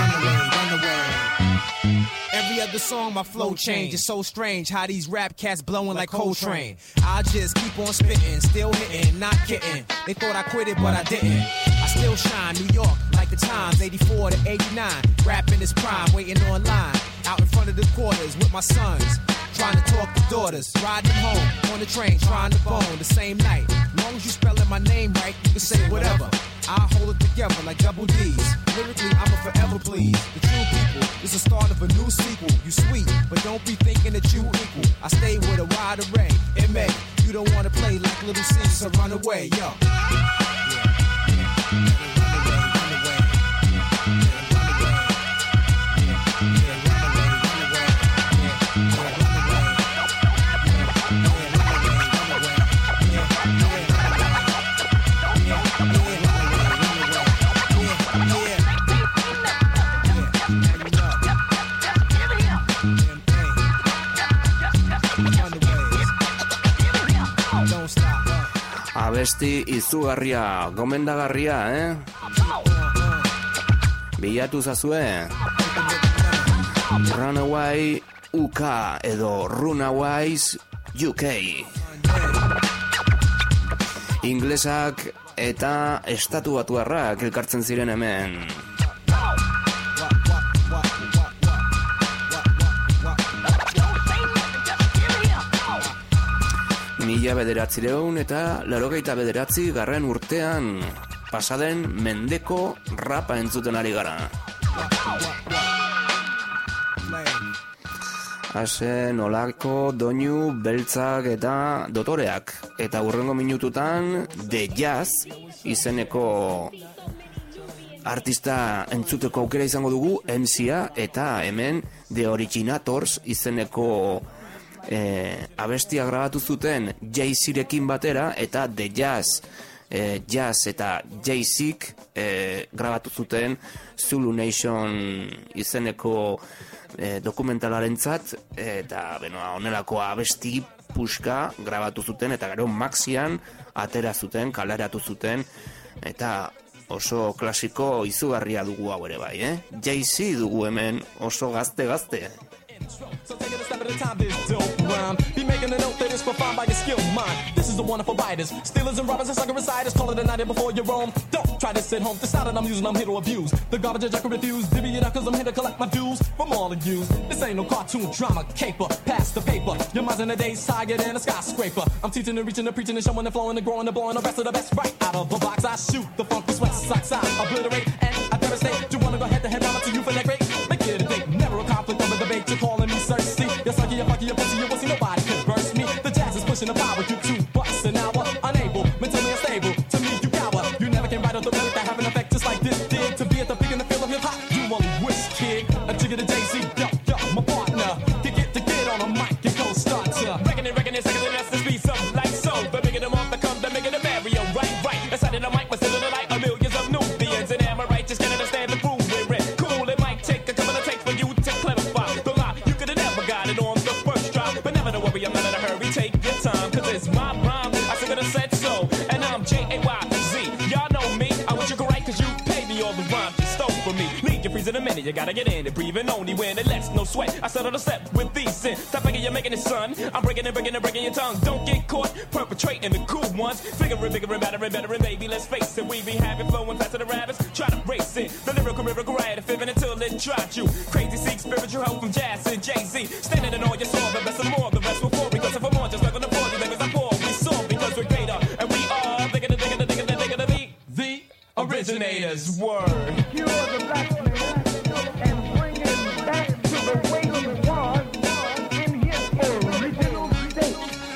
J: Every other song, my flow change. It's so strange how these rap cats blowing like Coltrane. I just keep on spitting, still hitting, not kidding. They thought I quit it, but I didn't. I still shine, New York, like the Times, eighty-four to eighty-nine. Rapping is prime, waiting on line. Out in front of the quarters with my sons. Trying to talk to daughters, riding them home. On the train, trying to bone the same night. Long as you spelling my name right, you can say whatever. I hold it together like double D's. Lyrically, I'm a forever please. The true people, this is the start of a new sequel. You sweet, but don't be thinking that you equal. I stay with a wide array. M A, you don't wanna play like Little C, so run away, yo.
A: Abesti izugarria, gomendagarria, eh? Bilatu zazue Runaway U K edo Runaways U K. Inglesak eta estatu batuarrak elkartzen ziren hemen. Mila bederatzireun eta laurogeita bederatzi garren urtean pasaden mendeko rapa entzuten ari gara. Hasen olako doinu beltzak eta dotoreak. Eta hurrengo minututan The Jazz izeneko artista entzuteko aukera izango dugu, M C A, eta hemen The Originators izeneko eh, abestia grabatu zuten Jay-Zrekin batera, eta The Jazz, eh, Jazz eta Jay-Zek eh, grabatu zuten Zulu Nation izeneko eh, dokumentalarentzat, eta beno, honelako abesti puska grabatu zuten, eta gero Maxian atera zuten, kaleratu zuten, eta oso klasiko izugarria dugu hau ere bai, eh? Jay-Z dugu hemen oso gazte-gazte.
B: So take it a step at a time, this dope rhyme. Be making a note that is profound by your skill mind. This is the one for biters, stealers and robbers and sucker reciters. Call it a night before you roam. Don't try to sit home. Decide that I'm using, I'm here to abuse. The garbage I can refuse. Divvy it up cause I'm here to collect my dues from all of you. This ain't no cartoon drama caper. Pass the paper. Your mind's in the days higher than a skyscraper. I'm teaching and reaching and preaching and showing and flowing and growing and blowing the rest of the best right out of the box. I shoot the funky sweat socks out, obliterate and I devastate. You wanna go head to head, I'm to you for that great. Make it a date, never a conflict of a debate. You're calling me thirsty. You're sucky, you're fucky, you're pussy, you're pussy. Nobody can burst me. The Jazz is pushing the power. You two bucks an hour, unable, mentally unstable. To me, you cower. You never can write out the lyric that have an effect just like this did. To be at the peak in the field of hip hop, you only wish, kid. A jigger to Jay-Z, yo, yo, my partner. Kick it to get on a mic and go start to reckon it, reckon it, second and that's the speed, something like so. The bigger the month becomes, the bigger the barrier, right, right. Inside of the mic, we're still in the light of millions of Nubians and Amorites.
L: you gotta get in it, breathing only when it lets no sweat. I settle the step with these in. Stop thinking you're making it, son. I'm breaking it, breaking it, breaking your tongue. Don't get caught perpetrating the cool ones. Figuring, bigger, better, and better, and baby, let's face it. We be having flowing faster than rabbits. Try to race it. The lyrical, lyrical, riot, fiving until it drops you. Crazy, seek spiritual help from Jazz and Jay-Z. Standing in all your song, the best and more, the rest will fall. Because if I'm more, just like on the floor, you niggas I pour. We saw because we're greater. And we are thinking, thinking, thinking, thinking, thinking, the, the originators. Word.
H: Cure the black man and bring him back to the way he was in his original state.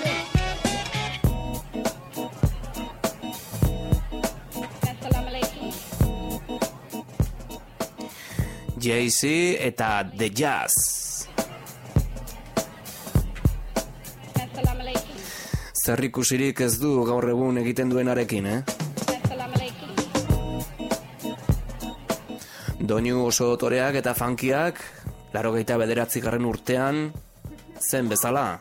A: Jay-Z eta The Jazz. Zerrikusirik ez du gaur egun egiten duenarekin, eh? Doinu oso dotoreak eta funkiak, laurogeita bederatzigarren urtean, zen bezala.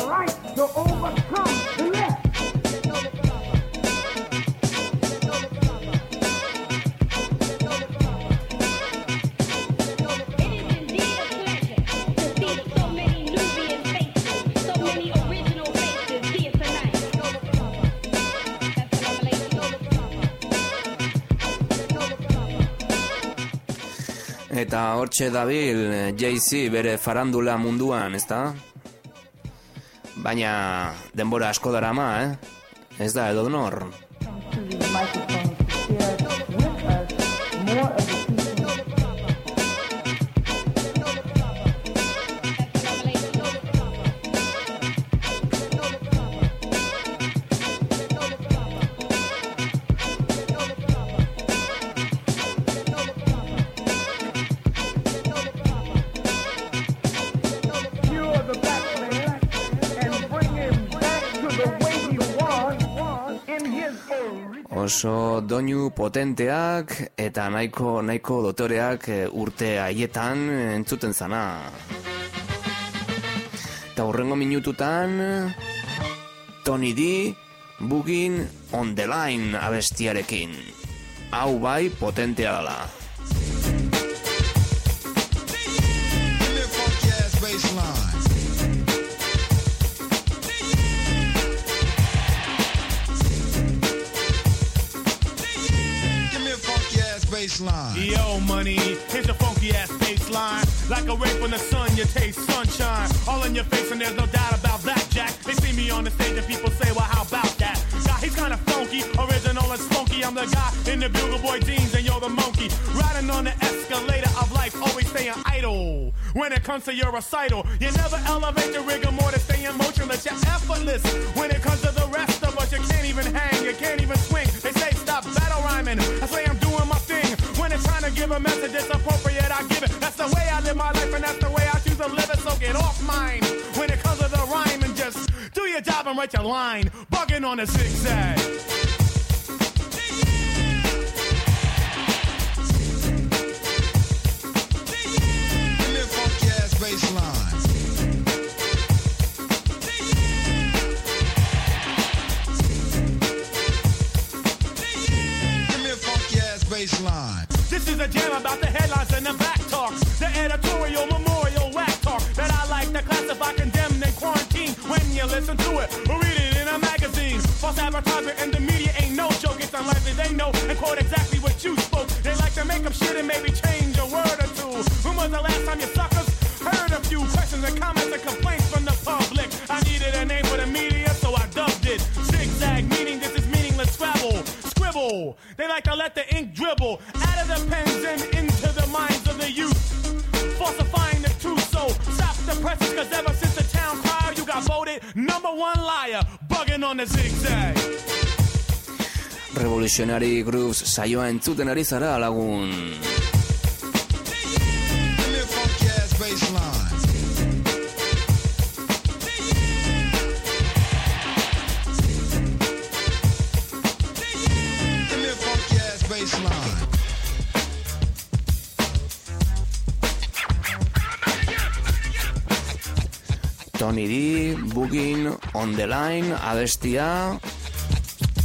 A: Eta hortxe dabil Jay-Z bere farandula munduan, ezta? Baina denbora asko darama, eh? Ez da edo nor. Oso doinu potenteak eta nahiko nahiko dotoreak urte haietan entzuten zana. Eta hurrengo minututan Tony D, Bugin on the Line abestiarekin. Hau bai potentea dela.
D: Yo, money, here's a funky ass baseline. Like a ray from the sun, you taste sunshine. All in your face, and there's no doubt about that, Jack. They see me on the stage, and people say, well, how about that? God, he's kinda funky, original and spunky. I'm the guy in the Bugle Boy jeans, and you're the monkey. Riding on the escalator of life, always staying idle. When it comes to your recital, you never elevate the rigor more to stay in motion. That you're effortless. When it comes to the rest of us, you can't even hang, you can't even swing. They say stop battle rhyming. I say I'm doing my thing. When it's trying to give a message that's appropriate, I give it. That's the way I live my life, and that's the way I choose to live it. So get off mine. When it comes to the rhyme, and just do your job and write your line. Bugging on a zigzag. Give me a funky ass bass line. Give me a funky ass bass line. This is a jam about the headlines and the back talk. The editorial memorial whack talk that I like to classify, condemned, and quarantine. When you listen to it or read it in a magazine, false advertisement and the media ain't no joke. It's unlikely they know and quote exactly what you spoke. They like to make up shit and maybe change a word or two. When was the last time you suckers heard a few questions and comments and complaints from the public? I needed a name for the media, so I dubbed it Zigzag, meaning this is meaningless scrabble. Scribble. They like to let the ink dribble out of the pens and into the minds of the youth, falsifying the truth. So stop the presses, cause ever since the town crier, you got voted number one liar, bugging on the zigzag.
A: Revolutionary Grooves saioa entzuten ari zara, lagun.
D: Give me a funky ass bass line. Give me a funky ass bass line.
A: Tony D, Bugin on the Line abestia.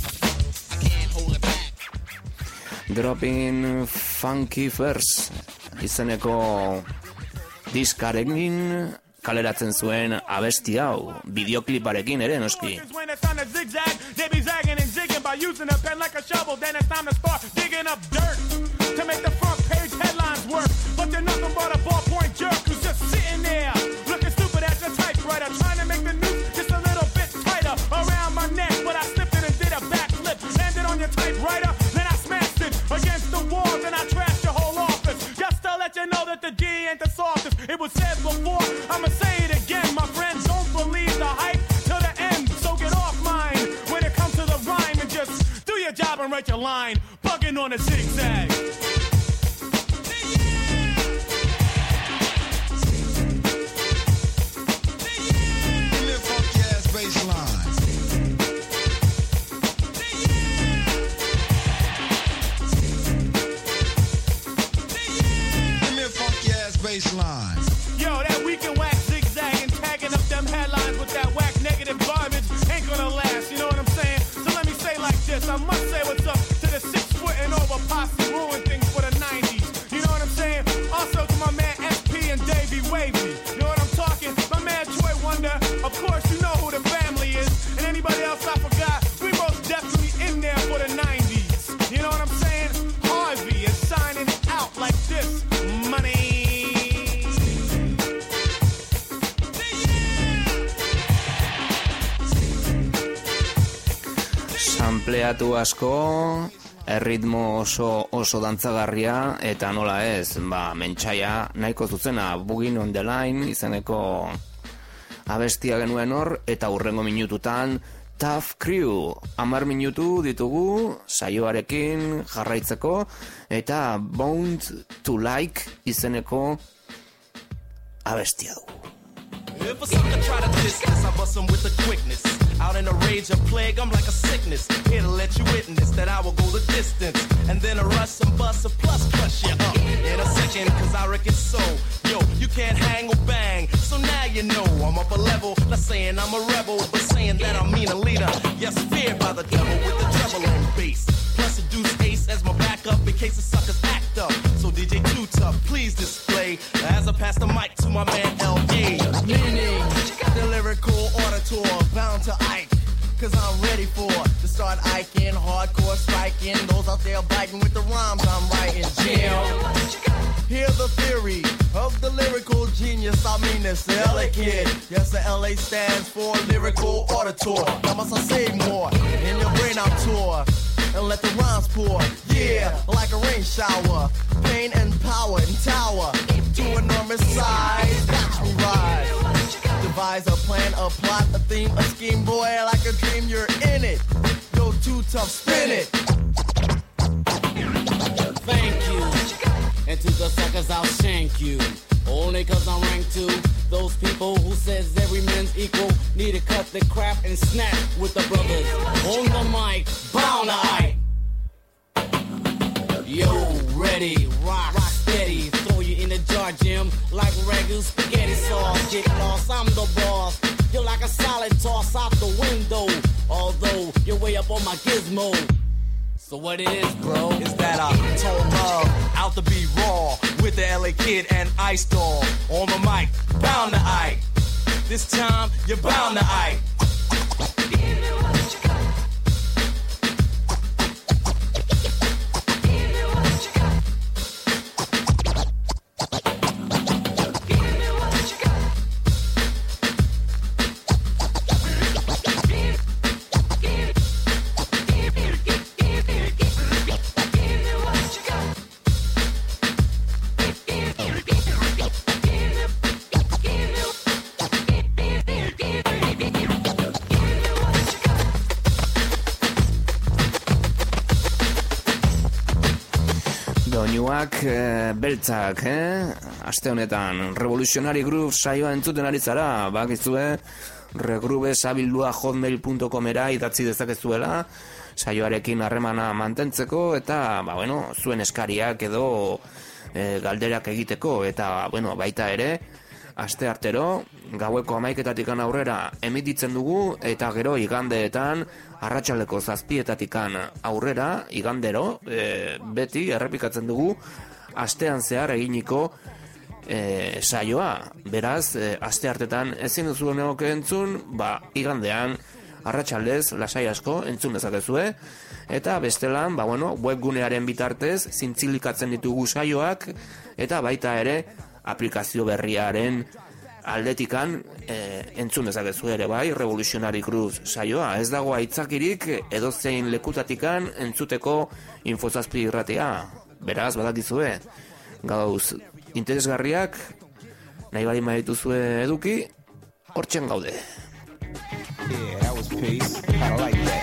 A: Dropping funky verse izeneko diskarekin kaleratzen zuen abesti hau, bideokliparekin ere noski.
D: When it's time to zigzag, they be zagging and zigging by using a pen like a shovel. Then it's time to start digging up dirt to make the front page headlines work. But they're nothing but a ballpoint jerk who's just sitting there looking stupid at the typewriter, trying to make the noose just a little bit tighter around my neck. But I slipped it and did a backflip, landed on your typewriter, then I smashed it against the wall, then I trashed your whole office. Just to let you know that the D ain't the softest. It was said before, I'ma say it again, my friends. Don't believe the hype till the end. So get off mine when it comes to the rhyme and just do your job and write your line. Bugging on a zigzag. Yo, that weekend whack zigzagging, tagging up them headlines with that whack negative garbage ain't gonna last, you know what I'm saying? So let me say like this, I must say what's up to the six foot and over posse ruin things for the nineties, you know what I'm saying? Also to my man S P and Davey Wavy, you know what I'm talking? My man Troy Wonder, of course you know who the family is, and anybody else I forgot, we most definitely in there for the nineties, you know what I'm saying? Harvey is signing out like this, money.
A: Sampleatu asko, erritmo oso oso dantzagarria, eta nola ez, ba, mentsaia nahiko zuzena, Bugin on the Line izeneko abestia genuen hor, eta hurrengo minututan Tough Crew, hamar minutu ditugu saioarekin jarraitzeko, eta Bound to Like izeneko abestia dugu.
M: If a sucker try to diss this, I bust him with the quickness. Out in a rage of plague, I'm like a sickness. Here to let you witness that I will go the distance. And then a rush and bust a plus crush you up in a second, cause I reckon so. Yo, you can't hang or bang, so now you know I'm up a level. Not saying I'm a rebel, but saying that I mean a leader. Yes, feared by the devil with the treble and bass. Plus a deuce ace as my backup in case the suckers act up. So D J Too Tough, please display as I pass the mic to my man L A. Meaning, the lyrical auditor bound to Ike. Cause I'm ready for to start Iking, hardcore striking. Those out there biting with the rhymes I'm writing. Jam. Hear the theory of the lyrical genius. I mean it's the L A kid. Yes, the L A stands for lyrical auditor. Now must I say more? In your brain I'm tour. And let the rhymes pour, yeah, like a rain shower. Pain and power and tower to enormous size. Watch me rise. Devise a plan, a plot, a theme, a scheme. Boy, like a dream, you're in it. Go Too Tough, spin it.
N: Thank you. And to the suckers, I'll shank you. Only cause I'm ranked two. Those people who says every man's equal need to cut the crap and snap with the brothers. On the mic, bound to Ike. Yo, ready, rock, rock steady. Throw you in the jar, Jim, like ragu spaghetti sauce. Get lost, I'm the boss. You're like a solid toss out the window. Although you're way up on my gizmo. So what it is, bro,
M: is that I told love out to be raw with the L A kid and Ice Doll on the mic, bound to Ike. This time you're bound to Ike.
A: Doinuak e, beltzak, eh? Aste honetan, Revolutionary Groove saioa entzuten ari zara, bakizue, regrubesabildua hotmail punto comera idatzi dezakezuela, saioarekin harremana mantentzeko, eta, ba, bueno, zuen eskariak edo e, galderak egiteko, eta, bueno, baita ere, aste artero, gaueko hamaiketatikan aurrera emititzen dugu, eta gero igandeetan, arratsaldeko zazpietatikan aurrera, igandero, e, beti errepikatzen dugu, astean zehar eginiko e, saioa. Beraz, e, aste hartetan ezin duzu neok entzun, ba, igandean, arratsaldez, lasai asko, entzun dezakezue, eta bestelan, ba, bueno, webgunearen bitartez, zintzilikatzen ditugu saioak, eta baita ere, aplikazio berriaren aldetikan e, entzun dezakezu ere bai, Revolutionary Grooves saioa. Ez dago aitzakirik edozein lekutatikan entzuteko Infozazpi irratia. Beraz, badakizue, gauz interesgarriak, nahi bali maituzue eduki, hortzen gaude.
J: Yeah, that was peace. I like that.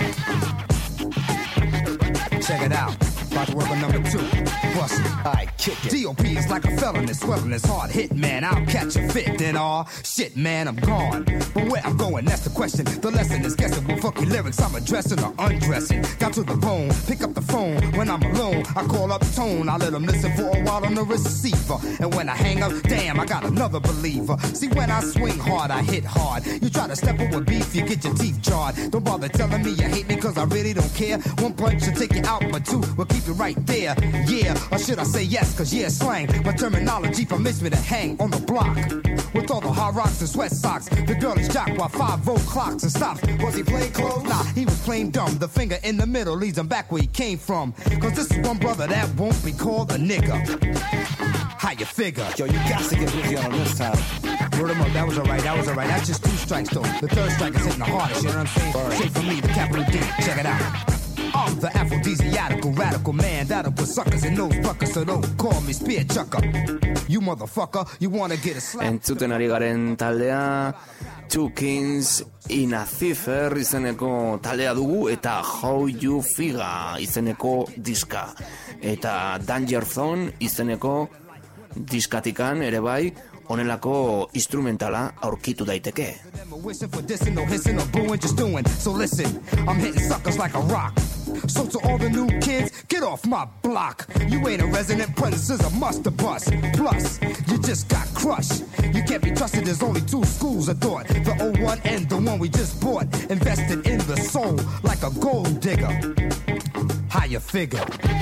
J: Check it out. About to work on number two. Bust it. I kick it. D O P is like a felon, it's swelling, it's hard hit, man. I'll catch a fit, then all shit, man, I'm gone. But where I'm going, that's the question. The lesson is guessing what funky lyrics I'm addressing or undressing. Down to the bone, pick up the phone when I'm alone. I call up Tone, I let him listen for a while on the receiver. And when I hang up, damn, I got another believer. See, when I swing hard, I hit hard. You try to step up with beef, you get your teeth jarred. Don't bother telling me you hate me, cause I really don't care. One punch will take you out, but two will keep you right there. Yeah, or should I say yes, cause yeah, slang. My terminology permits me to hang on the block with all the hard rocks and sweat socks. The girl is jocked while five volt clocks and stops. Was he plain clothes? Nah, he was plain dumb. The finger in the middle leads him back where he came from. Cause this is one brother that won't be called a nigga. How you figure? Yo, you got to get busy on this time. Word him up, that was alright, that was alright. That's just two strikes though. The third strike is hitting the hardest, you know what I'm saying? Right. Straight from me, the capital D, check it out. I'm the aphrodisiacal radical man that'll put suckers in those buckets, so don't call me spear chucker. You motherfucker, you wanna get a slap.
A: Entzuten ari garen taldea Two Kings in a Cipher izeneko taldea dugu, eta How You Figure izeneko diska, eta Danger Zone izeneko diskatikan ere bai honelako instrumentala aurkitu daiteke.
J: So listen, I'm hitting suckers like a rock. So to all the new kids, get off my block. You ain't a resident presence, is a muster bust. Plus, you just got crushed. You can't be trusted, there's only two schools of thought. The old one and the one we just bought. Invested in the soul like a gold digger. How you figure?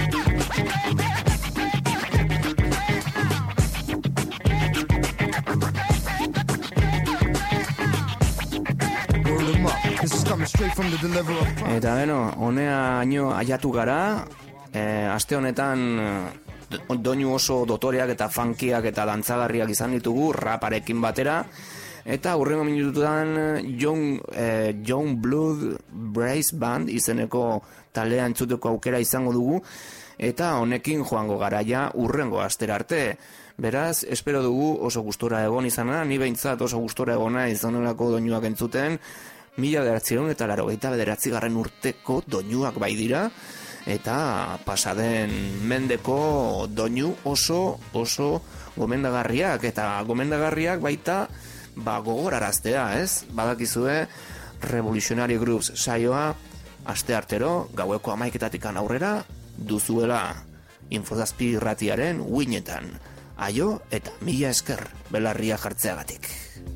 A: Eta beno, honea aino aiatu gara, e, aste honetan doinu oso dotoreak eta funkiak eta dantzagarriak izan ditugu raparekin batera, eta hurrengo minututan Young, e, Young Blood Brass Band izeneko taldea entzuteko aukera izango dugu, eta honekin joango garaia hurrengo astera arte. Beraz, espero dugu oso gustora egon izana, ni behintzat oso gustora egona izanolako doinuak entzuten, mila bederatziehun eta laurogeita bederatzi garren urteko doinuak bai dira, eta pasaden mendeko doinu oso oso gomendagarriak, eta gomendagarriak baita ba gogoraraztea, ez? Badakizue Revolutionary Grooves saioa aste artero gaueko hamaiketatikan aurrera duzuela Infozazpi irratiaren uinetan. Aio eta mila esker belarria jartzeagatik.